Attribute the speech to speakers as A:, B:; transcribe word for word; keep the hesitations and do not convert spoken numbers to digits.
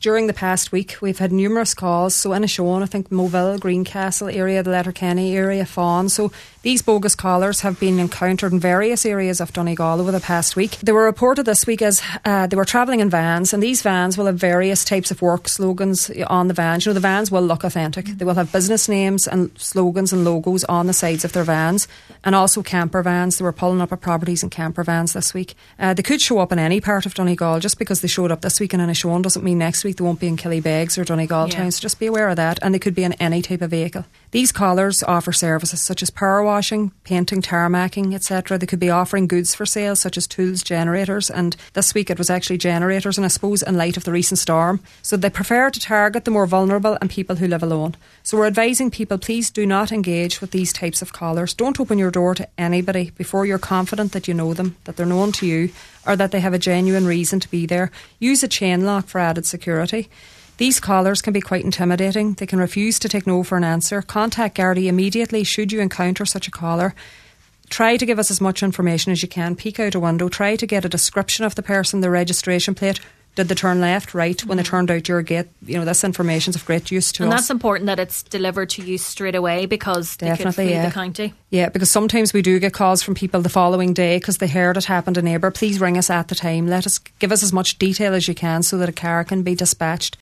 A: During the past week, we've had numerous calls. So Inishowen, I think Moville, Greencastle area, the Letterkenny area, Fawn. So these bogus collars have been encountered in various areas of Donegal over the past week. They were reported this week as uh, they were travelling in vans, and these vans will have various types of work slogans on the vans. You know, the vans will look authentic. They will have business names and slogans and logos on the sides of their vans, and also camper vans. They were pulling up at properties in camper vans this week. Uh, they could show up in any part of Donegal. Just because they showed up this week in Inishowen doesn't mean next week they won't be in Killybegs or Donegal
B: Yeah.
A: town, so just be aware of that. And they could be in any type of vehicle. These collars offer services such as power washing, painting, tarmacking, et cetera. They could be offering goods for sale such as tools, generators, and this week it was actually generators, and I suppose in light of the recent storm. So they prefer to target the more vulnerable and people who live alone. So we're advising people, please do not engage with these types of collars. Don't open your door to anybody before you're confident that you know them, that they're known to you, or that they have a genuine reason to be there. Use a chain lock for added security. These collars can be quite intimidating. They can refuse to take no for an answer. Contact Gardaí immediately should you encounter such a collar. Try to give us as much information as you can. Peek out a window. Try to get a description of the person, the registration plate. Did they turn left, right, mm-hmm. when they turned out your gate? You know, this information is of great use to
B: and
A: us.
B: And that's important that it's delivered to you straight away, because they
A: Definitely,
B: could flee
A: yeah.
B: the county.
A: Yeah, because sometimes we do get calls from people the following day because they heard it happened to a neighbour. Please ring us at the time. Let us give us as much detail as you can so that a car can be dispatched.